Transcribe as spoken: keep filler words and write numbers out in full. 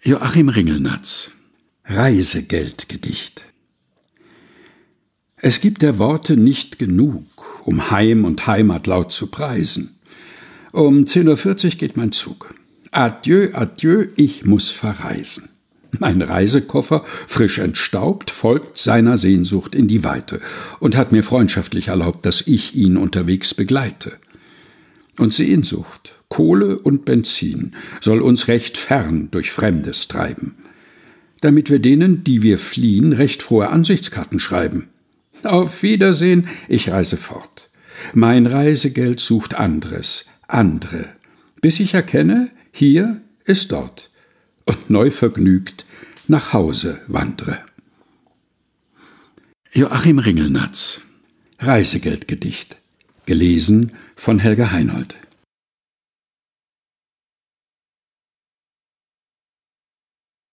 Joachim Ringelnatz. Reisegeldgedicht. Es gibt der Worte nicht genug, um Heim und Heimat laut zu preisen. Um zehn Uhr vierzig geht mein Zug. Adieu, adieu, ich muss verreisen. Mein Reisekoffer, frisch entstaubt, folgt seiner Sehnsucht in die Weite und hat mir freundschaftlich erlaubt, dass ich ihn unterwegs begleite. Und Sehnsucht, Kohle und Benzin soll uns recht fern durch Fremdes treiben, damit wir denen, die wir fliehen, recht frohe Ansichtskarten schreiben. Auf Wiedersehen, ich reise fort. Mein Reisegeld sucht anderes, andere, bis ich erkenne, hier ist dort, und neu vergnügt nach Hause wandre. Joachim Ringelnatz. Reisegeldgedicht. Gelesen von Helga Heinold.